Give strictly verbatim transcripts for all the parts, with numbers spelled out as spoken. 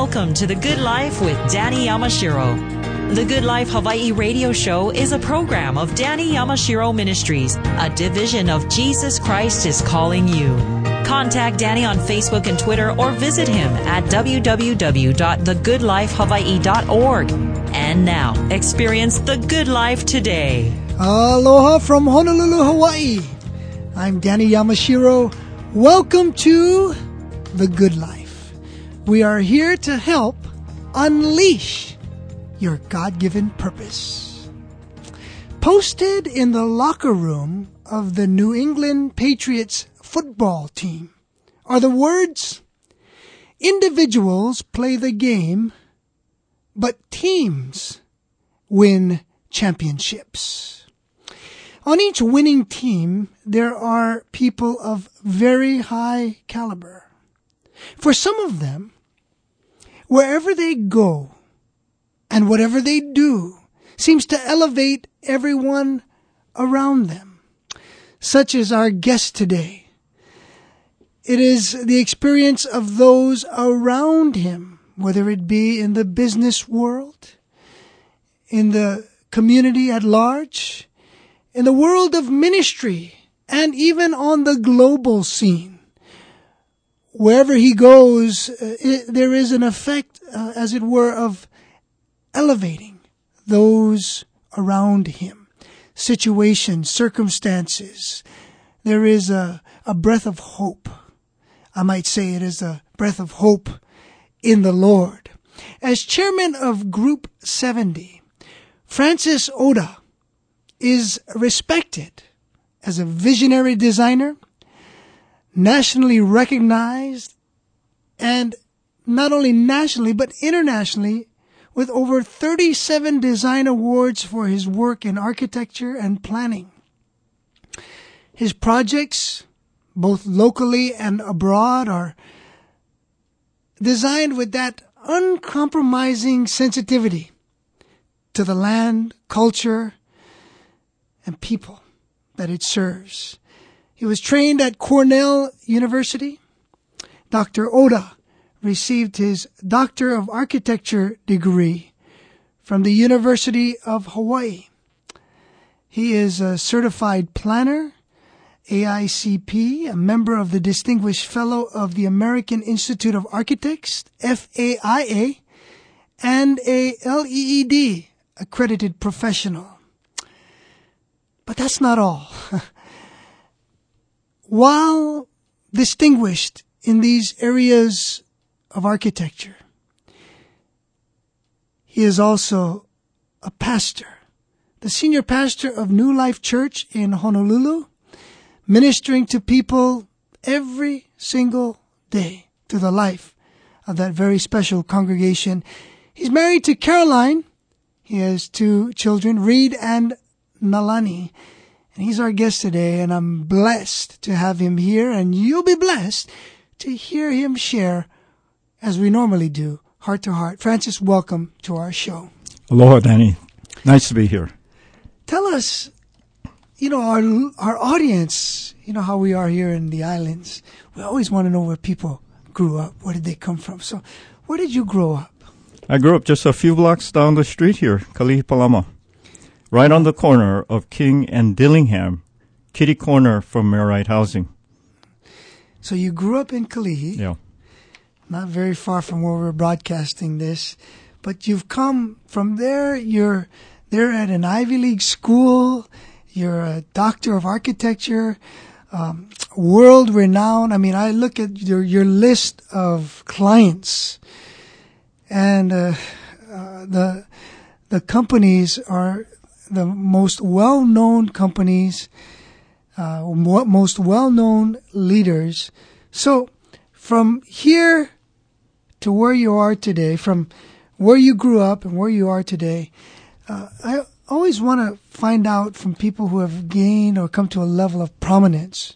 Welcome to The Good Life with Danny Yamashiro. The Good Life Hawaii radio show is a program of Danny Yamashiro Ministries, a division of Jesus Christ is Calling You. Contact Danny on Facebook and Twitter or visit him at w w w dot the good life hawaii dot org. And now, experience the good life today. Aloha from Honolulu, Hawaii. I'm Danny Yamashiro. Welcome to The Good Life. We are here to help unleash your God-given purpose. Posted in the locker room of the New England Patriots football team are the words, "Individuals play the game, but teams win championships." On each winning team, there are people of very high caliber. For some of them, wherever they go and whatever they do seems to elevate everyone around them, such as our guest today. It is the experience of those around him, whether it be in the business world, in the community at large, in the world of ministry, and even on the global scene. Wherever he goes, uh, it, there is an effect, uh, as it were, of elevating those around him. Situations, circumstances. There is a, a breath of hope. I might say it is a breath of hope in the Lord. As chairman of Group seventy, Francis Oda is respected as a visionary designer, nationally recognized, and not only nationally but internationally, with over thirty-seven design awards for his work in architecture and planning. His projects, both locally and abroad, are designed with that uncompromising sensitivity to the land, culture, and people that it serves. He was trained at Cornell University. Doctor Oda received his Doctor of Architecture degree from the University of Hawaii. He is a certified planner, A I C P, a member of the Distinguished Fellow of the American Institute of Architects, F A I A, and a L E E D accredited professional. But that's not all. While distinguished in these areas of architecture, he is also a pastor, the senior pastor of New Life Church in Honolulu, ministering to people every single day to the life of that very special congregation. He's married to Caroline. He has two children, Reed and Nalani. And he's our guest today, and I'm blessed to have him here, and you'll be blessed to hear him share, as we normally do, heart to heart. Francis, welcome to our show. Aloha, Danny. Nice to be here. Tell us, you know, our our audience, you know how we are here in the islands. We always want to know where people grew up. Where did they come from? So, where did you grow up? I grew up just a few blocks down the street here, Kalihi Palama. Right on the corner of King and Dillingham, kitty corner from Merite Housing. So you grew up in Kalihi. Yeah. Not very far from where we're broadcasting this. But you've come from there. You're there at an Ivy League school. You're a doctor of architecture, um, world renowned. I mean, I look at your, your list of clients, and uh, uh, the the companies are the most well-known companies, uh, most well-known leaders. So from here to where you are today, from where you grew up and where you are today, uh, I always want to find out from people who have gained or come to a level of prominence,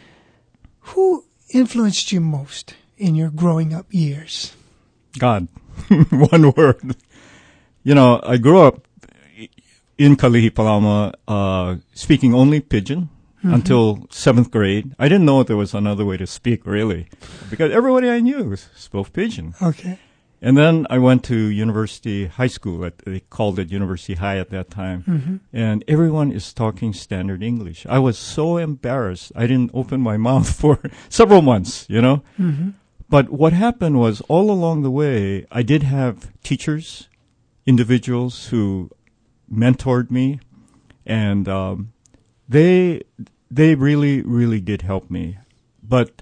who influenced you most in your growing up years? God. One word. You know, I grew up in Kalihi Palama, uh, speaking only Pidgin mm-hmm. until seventh grade. I didn't know there was another way to speak, really, because everybody I knew spoke Pidgin. Okay. And then I went to University High School. At, they called it University High at that time. Mm-hmm. And everyone is talking standard English. I was so embarrassed. I didn't open my mouth for several months, you know. Mm-hmm. But what happened was all along the way, I did have teachers, individuals who mentored me. And um, they they really, really did help me. But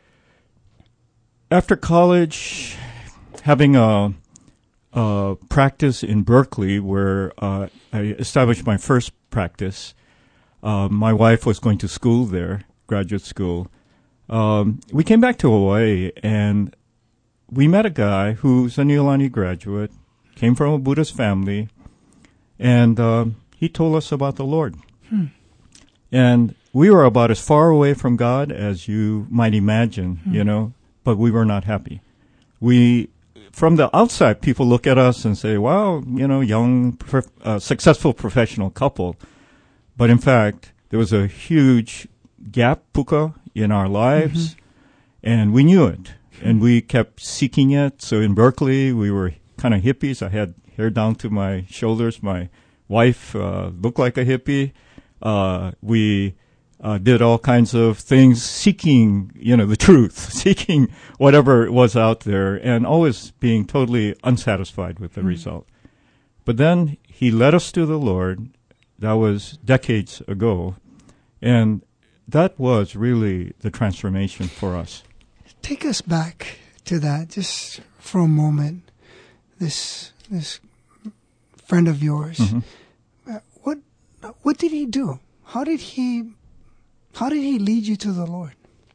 after college, having a, a practice in Berkeley where uh, I established my first practice, uh, my wife was going to school there, graduate school. Um, we came back to Hawaii, and we met a guy who's a Niulani graduate, came from a Buddhist family, and uh, he told us about the Lord. Hmm. And we were about as far away from God as you might imagine, Hmm. you know, but we were not happy. We, from the outside, people look at us and say, wow, you know, young, prof- uh, successful professional couple. But in fact, there was a huge gap, puka, in our lives, mm-hmm. and we knew it. And we kept seeking it. So in Berkeley, we were kind of hippies. I had hair down to my shoulders. My wife uh, looked like a hippie. Uh, we uh, did all kinds of things, seeking, you know, the truth, seeking whatever was out there, and always being totally unsatisfied with the mm-hmm. result. But then he led us to the Lord. That was decades ago, and that was really the transformation for us. Take us back to that just for a moment. This this friend of yours, Mm-hmm. uh, what what did he do? How did he how did he lead you to the Lord?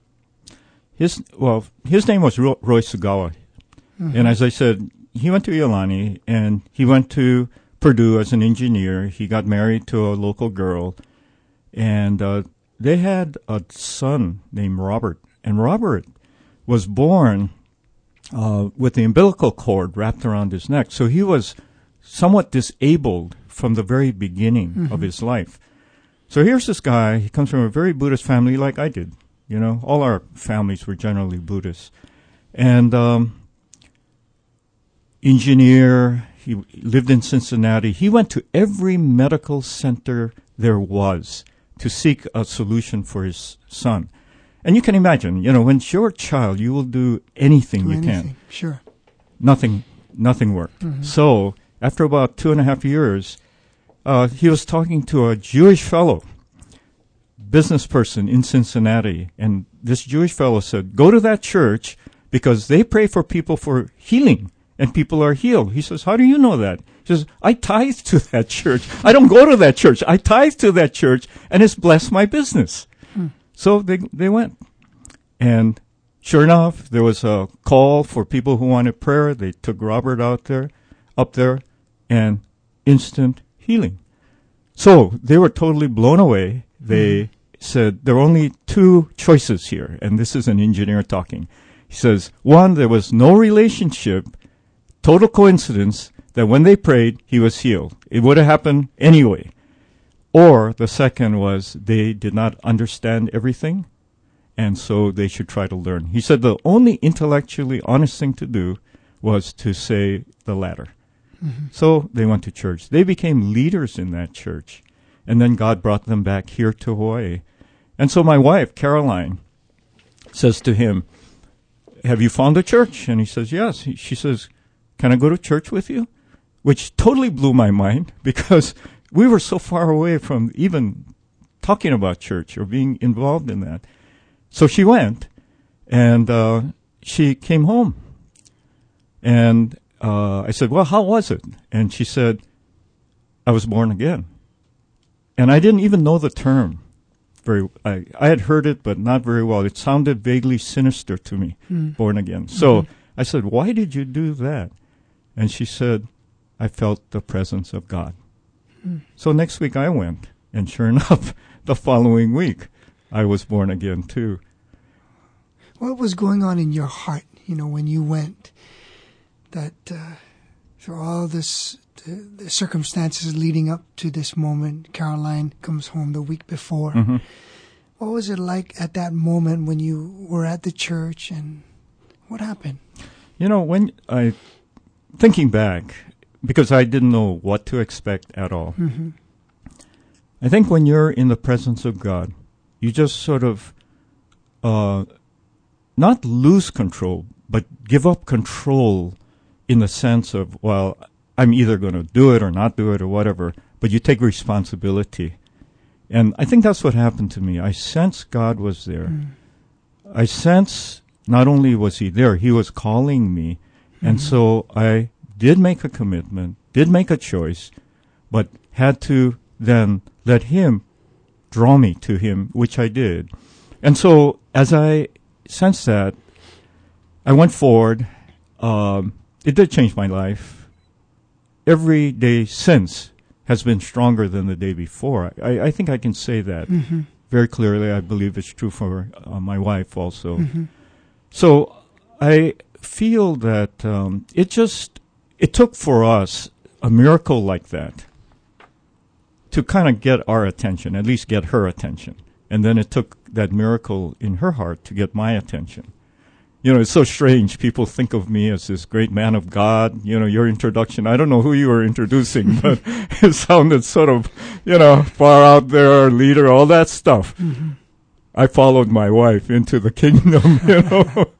His well, his name was Ro- Roy Sugawa, mm-hmm. and as I said, he went to Iolani and he went to Purdue as an engineer. He got married to a local girl, and uh, they had a son named Robert. And Robert was born uh, with the umbilical cord wrapped around his neck. So he was somewhat disabled from the very beginning mm-hmm. of his life. So here's this guy. He comes from a very Buddhist family like I did. You know, all our families were generally Buddhist. And um, engineer, he lived in Cincinnati. He went to every medical center there was to seek a solution for his son. And you can imagine, you know, when you're a child, you will do anything do you anything. can. Sure. Nothing, nothing worked. Mm-hmm. So after about two and a half years, uh, he was talking to a Jewish fellow, business person in Cincinnati. And this Jewish fellow said, go to that church because they pray for people for healing and people are healed. He says, how do you know that? He says, I tithe to that church. I don't go to that church. I tithe to that church and it's blessed my business. Hmm. So they they went. And sure enough, there was a call for people who wanted prayer. They took Robert out there, up there, and instant healing. So they were totally blown away. They mm-hmm. said, there are only two choices here. And this is an engineer talking. He says, one, there was no relationship, total coincidence, that when they prayed, he was healed. It would have happened anyway. Or the second was they did not understand everything, and so they should try to learn. He said the only intellectually honest thing to do was to say the latter. Mm-hmm. So they went to church. They became leaders in that church, and then God brought them back here to Hawaii. And so my wife, Caroline, says to him, have you found a church? And he says, yes. He, she says, can I go to church with you? Which totally blew my mind because we were so far away from even talking about church or being involved in that. So she went, and uh, she came home. And uh, I said, well, how was it? And she said, I was born again. And I didn't even know the term. Very, I, I had heard it, but not very well. It sounded vaguely sinister to me, mm. born again. So mm-hmm. I said, why did you do that? And she said, I felt the presence of God. Mm. So next week I went, and sure enough, the following week, I was born again too. What was going on in your heart, you know, when you went, that uh, through all this, the, the circumstances leading up to this moment, Caroline comes home the week before. Mm-hmm. What was it like at that moment when you were at the church, and what happened? You know, when I thinking back, because I didn't know what to expect at all, Mm-hmm. I think when you're in the presence of God, you just sort of uh, not lose control, but give up control in the sense of, well, I'm either going to do it or not do it or whatever, but you take responsibility. And I think that's what happened to me. I sensed God was there. Mm. I sense not only was he there, he was calling me. Mm-hmm. And so I did make a commitment, did make a choice, but had to then let him draw me to him, which I did. And so as I sensed that, I went forward. Um, it did change my life. Every day since has been stronger than the day before. I, I think I can say that Mm-hmm. very clearly. I believe it's true for uh, my wife also. Mm-hmm. So I feel that um, it just, it took for us a miracle like that to kind of get our attention, at least get her attention. And then it took that miracle in her heart to get my attention. You know, it's so strange. People think of me as this great man of God. You know, your introduction, I don't know who you were introducing, but it sounded sort of, you know, far out there, leader, all that stuff. Mm-hmm. I followed my wife into the kingdom, you know.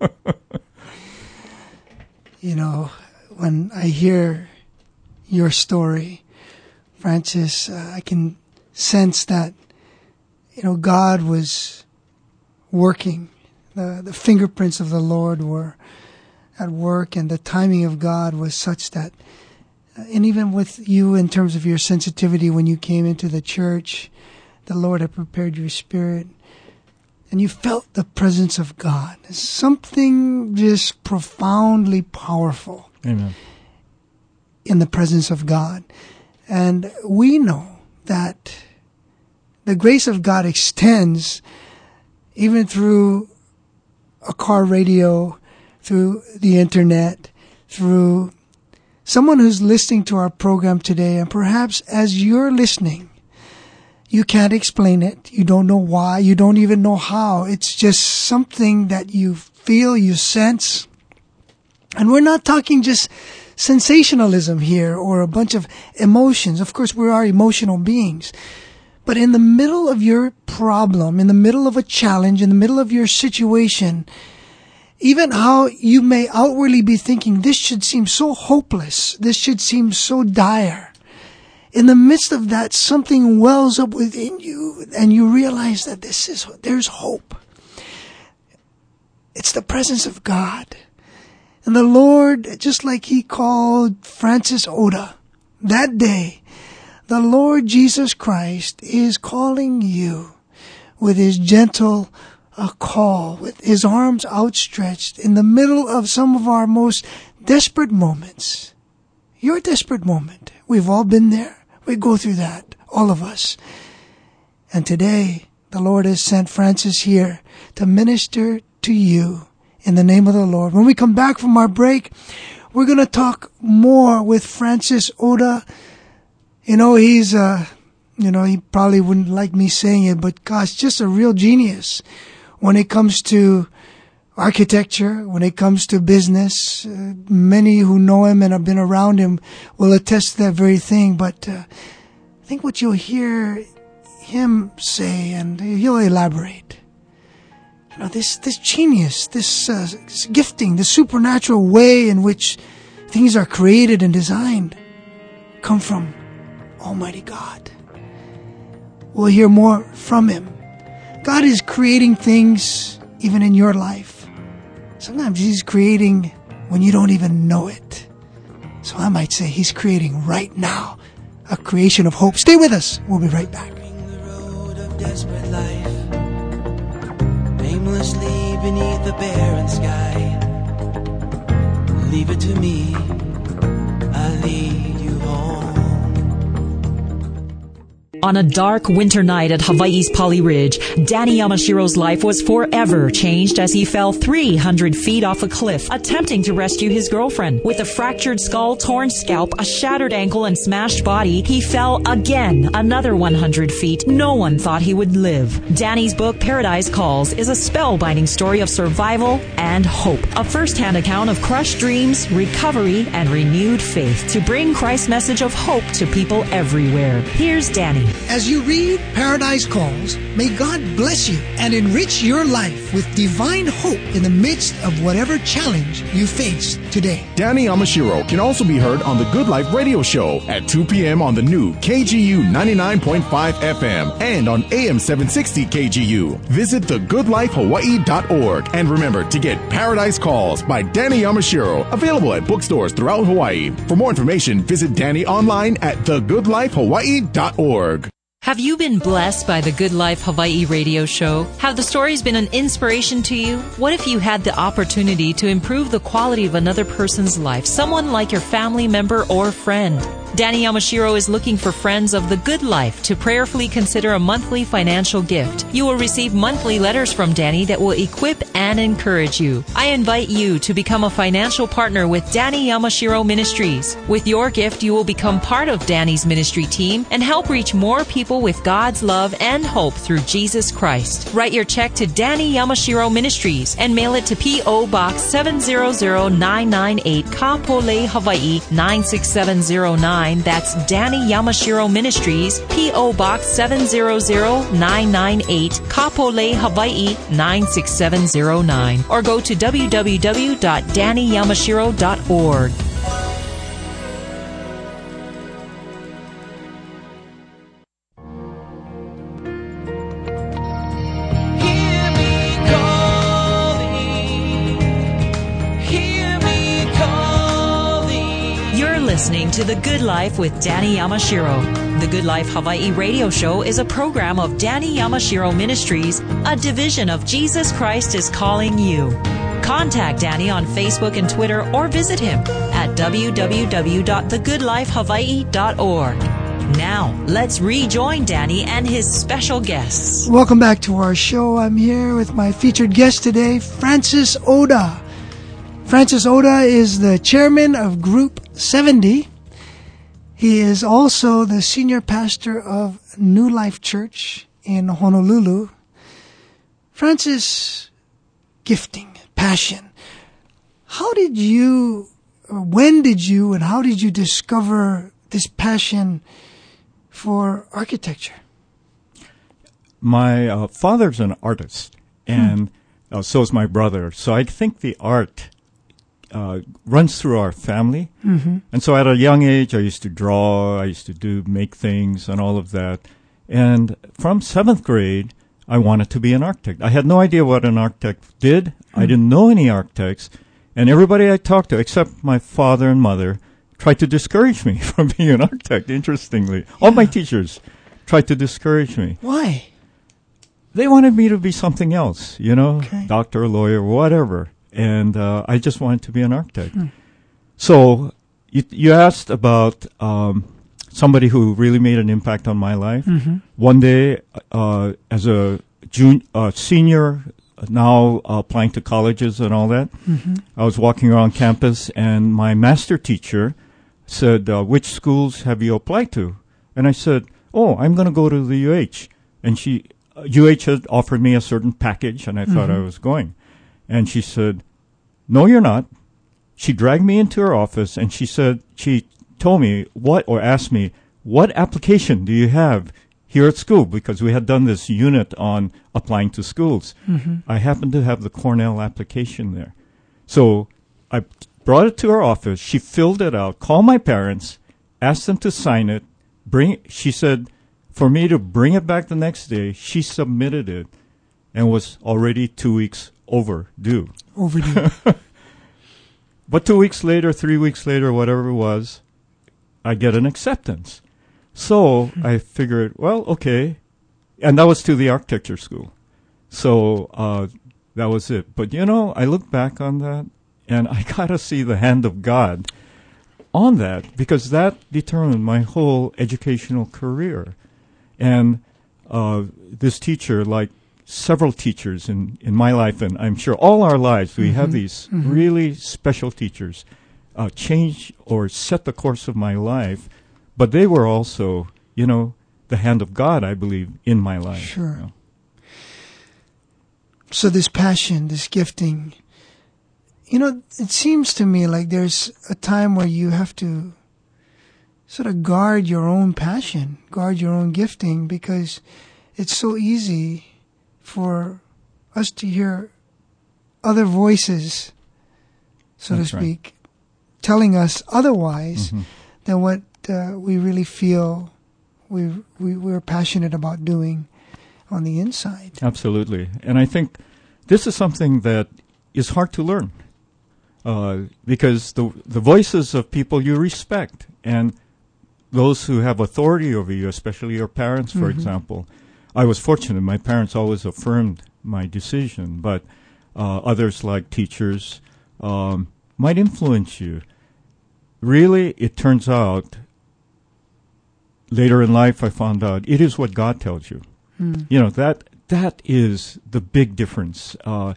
You know, when I hear your story, Francis, uh, I can sense that, you know, God was working. The, the fingerprints of the Lord were at work, and the timing of God was such that, uh, and even with you in terms of your sensitivity when you came into the church, the Lord had prepared your spirit, and you felt the presence of God. Something just profoundly powerful. Amen. In the presence of God. And we know that the grace of God extends even through a car radio, through the internet, through someone who's listening to our program today. And perhaps as you're listening, you can't explain it. You don't know why. You don't even know how. It's just something that you feel, you sense. And we're not talking just sensationalism here or a bunch of emotions. Of course, we are emotional beings. But in the middle of your problem, in the middle of a challenge, in the middle of your situation, even how you may outwardly be thinking, this should seem so hopeless, this should seem so dire. In the midst of that, something wells up within you and you realize that this is, there's hope. It's the presence of God. And the Lord, just like He called Francis Oda that day, the Lord Jesus Christ is calling you with His gentle uh, call, with His arms outstretched in the middle of some of our most desperate moments. Your desperate moment. We've all been there. We go through that, all of us. And today, the Lord has sent Francis here to minister to you in the name of the Lord. When we come back from our break, we're going to talk more with Francis Oda. You know, he's, uh, you know, he probably wouldn't like me saying it, but gosh, just a real genius when it comes to architecture, when it comes to business. Uh, many who know him and have been around him will attest to that very thing. But uh, I think what you'll hear him say, and he'll elaborate, you know, this, this genius, this, uh, this gifting, this supernatural way in which things are created and designed come from Almighty God. We'll hear more from Him. God is creating things even in your life. Sometimes He's creating when you don't even know it. So I might say He's creating right now a creation of hope. Stay with us. We'll be right back. The road of desperate life, aimlessly beneath the barren sky. Leave it to me, I'll lead you home. On a dark winter night at Hawaii's Polly Ridge, Danny Yamashiro's life was forever changed as he fell three hundred feet off a cliff, attempting to rescue his girlfriend. With a fractured skull, torn scalp, a shattered ankle, and smashed body, he fell again another one hundred feet. No one thought he would live. Danny's book, Paradise Calls, is a spellbinding story of survival and hope. A first-hand account of crushed dreams, recovery, and renewed faith to bring Christ's message of hope to people everywhere. Here's Danny. As you read Paradise Calls, may God bless you and enrich your life with divine hope in the midst of whatever challenge you face today. Danny Yamashiro can also be heard on the Good Life Radio Show at two p.m. on the new K G U ninety-nine point five F M and on A M seven sixty K G U. Visit the good life hawaii dot org and remember to get Paradise Calls by Danny Yamashiro, available at bookstores throughout Hawaii. For more information, visit Danny online at the good life hawaii dot org. Have you been blessed by the Good Life Hawaii radio show? Have the stories been an inspiration to you? What if you had the opportunity to improve the quality of another person's life, someone like your family member or friend? Danny Yamashiro is looking for friends of the good life to prayerfully consider a monthly financial gift. You will receive monthly letters from Danny that will equip and encourage you. I invite you to become a financial partner with Danny Yamashiro Ministries. With your gift, you will become part of Danny's ministry team and help reach more people with God's love and hope through Jesus Christ. Write your check to Danny Yamashiro Ministries and mail it to P O. Box seven zero zero nine nine eight, Kapolei, Hawaii nine six seven zero nine. That's Danny Yamashiro Ministries, P O. Box seven zero zero nine nine eight, Kapolei, Hawaii nine six seven zero nine. Or go to w w w dot danny yamashiro dot org. Listening to The Good Life with Danny Yamashiro. The Good Life Hawaii radio show is a program of Danny Yamashiro Ministries, a division of Jesus Christ is Calling You. Contact Danny on Facebook and Twitter or visit him at w w w dot the good life hawaii dot org. Now, let's rejoin Danny and his special guests. Welcome back to our show. I'm here with my featured guest today, Francis Oda. Francis Oda is the chairman of Group seventy. He is also the senior pastor of New Life Church in Honolulu. Francis, gifting, passion. How did you, or when did you, and how did you discover this passion for architecture? My uh, father's an artist, and hmm. uh, so is my brother. So I think the art Uh, runs through our family. Mm-hmm. And so at a young age, I used to draw, I used to do, make things and all of that. And from seventh grade, I wanted to be an architect. I had no idea what an architect did. Mm-hmm. I didn't know any architects. And everybody I talked to, except my father and mother, tried to discourage me from being an architect, interestingly. Yeah. All my teachers tried to discourage me. Why? They wanted me to be something else, you know, okay. doctor, lawyer, whatever. And uh, I just wanted to be an architect. Hmm. So you, you asked about um, somebody who really made an impact on my life. Mm-hmm. One day, uh, as a jun- uh, senior, now uh, applying to colleges and all that, mm-hmm. I was walking around campus, and my master teacher said, uh, which schools have you applied to? And I said, oh, I'm going to go to the U H. And she, uh, U H had offered me a certain package, and I mm-hmm. thought I was going. And she said, no, you're not. She dragged me into her office, and she said, she told me what, or asked me, what application do you have here at school? Because we had done this unit on applying to schools. Mm-hmm. I happened to have the Cornell application there. So I brought it to her office. She filled it out, called my parents, asked them to sign it. Bring. She said for me to bring it back the next day. She submitted it and was already two weeks overdue. Overdue. But two weeks later, three weeks later, whatever it was, I get an acceptance. So mm-hmm. I figured, well, okay. And that was to the architecture school. So uh, that was it. But, you know, I look back on that, and I got to see the hand of God on that, because that determined my whole educational career. And uh, this teacher, like several teachers in, in my life, and I'm sure all our lives, we Mm-hmm. have these Mm-hmm. really special teachers, uh, change or set the course of my life. But they were also, you know, the hand of God, I believe, in my life. Sure. you know. So this passion, this gifting, you know, it seems to me like there's a time where you have to sort of guard your own passion, guard your own gifting, because it's so easy for us to hear other voices, so That's to right. speak, telling us otherwise Mhm. than what uh, we really feel we, we, we're passionate about doing on the inside. Absolutely. And I think this is something that is hard to learn uh, because the the voices of people you respect and those who have authority over you, especially your parents, for Mhm. example. I was fortunate. My parents always affirmed my decision, but uh, others like teachers um, might influence you. Really, it turns out, later in life I found out, it is what God tells you. Mm. You know, that that is the big difference. Uh,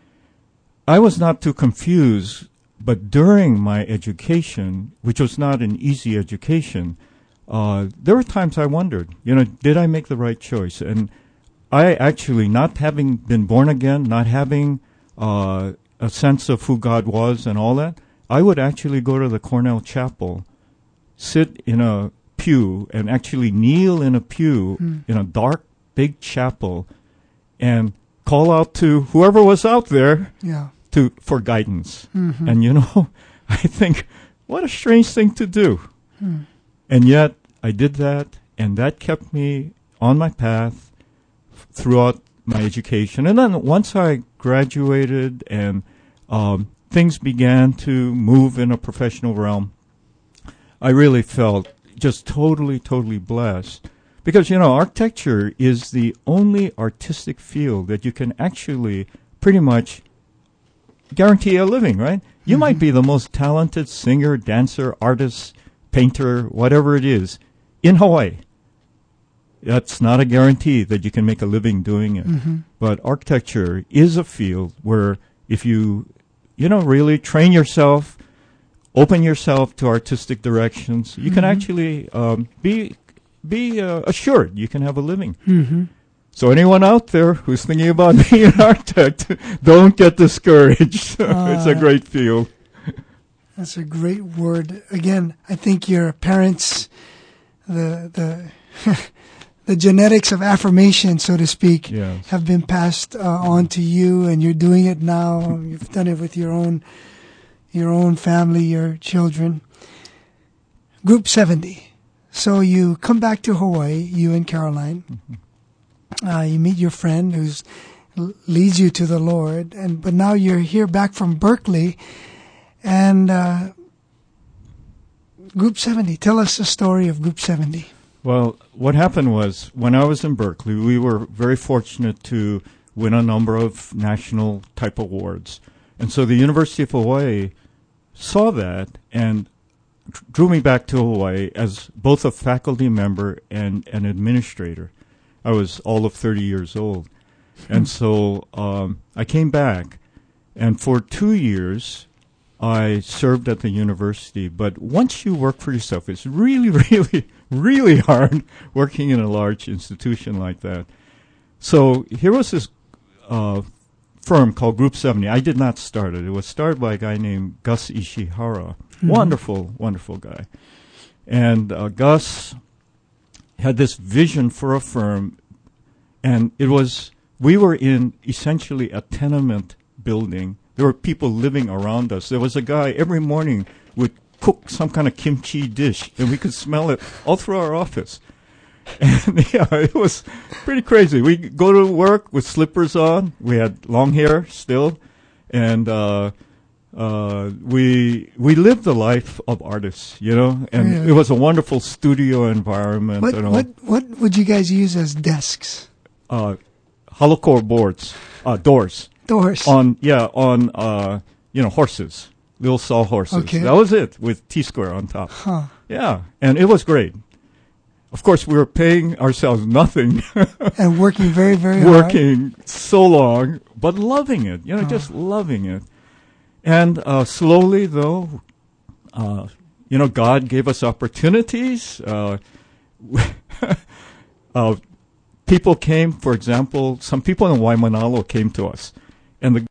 I was not too confused, but during my education, which was not an easy education, uh, there were times I wondered, you know, did I make the right choice? And I actually, not having been born again, not having uh, a sense of who God was and all that, I would actually go to the Cornell Chapel, sit in a pew, and actually kneel in a pew Mm. in a dark, big chapel, and call out to whoever was out there Yeah. to for guidance. Mhm. And you know, I think, what a strange thing to do. Mm. And yet, I did that, and that kept me on my path f- throughout my education. And then once I graduated and um, things began to move in a professional realm, I really felt just totally, totally blessed. Because, you know, architecture is the only artistic field that you can actually pretty much guarantee a living, right? You might be the most talented singer, dancer, artist, painter, whatever it is, in Hawaii. That's not a guarantee that you can make a living doing it. Mm-hmm. But architecture is a field where if you, you know, really train yourself, open yourself to artistic directions, you can Mhm. actually um, be be uh, assured you can have a living. Mm-hmm. So anyone out there who's thinking about being an architect, don't get discouraged. It's a Uh, great field. That's a great word. Again, I think your parents, the the the genetics of affirmation, so to speak, Yes. have been passed uh, on to you, and you're doing it now. You've done it with your own your own family, your children. Group seventy. So you come back to Hawaii, you and Caroline. Uh, you meet your friend who leads you to the Lord, and but now you're here back from Berkeley. And uh, Group seventy, tell us the story of Group seventy. Well, what happened was when I was in Berkeley, we were very fortunate to win a number of national type awards. And so the University of Hawaii saw that and drew me back to Hawaii as both a faculty member and an administrator. I was all of thirty years old. And so um, I came back, and for two years, I served at the university. But once you work for yourself, it's really, really, really hard working in a large institution like that. So here was this uh, firm called Group seventy. I did not start it. It was started by a guy named Gus Ishihara. Mhm. Wonderful, wonderful guy. And uh, Gus had this vision for a firm, and it was, we were in essentially a tenement building. There were people living around us. There was a guy every morning would cook some kind of kimchi dish, and we could smell it all through our office. And yeah, it was pretty crazy. We go to work with slippers on. We had long hair still, and uh, uh, we we lived the life of artists, you know. And Yeah. it was a wonderful studio environment. What and all. what what would you guys use as desks? Uh, hollow core boards, uh, doors Doors. on yeah on uh, you know horses, little saw horses. Okay. That was it with T square on top. Huh. Yeah, and it was great. of course, we were paying ourselves nothing. And working very, very hard. Working so long, but loving it, you know, oh. just loving it. And uh, slowly, though, uh, you know, God gave us opportunities. Uh, uh, people came, for example, some people in Waimanalo came to us. And the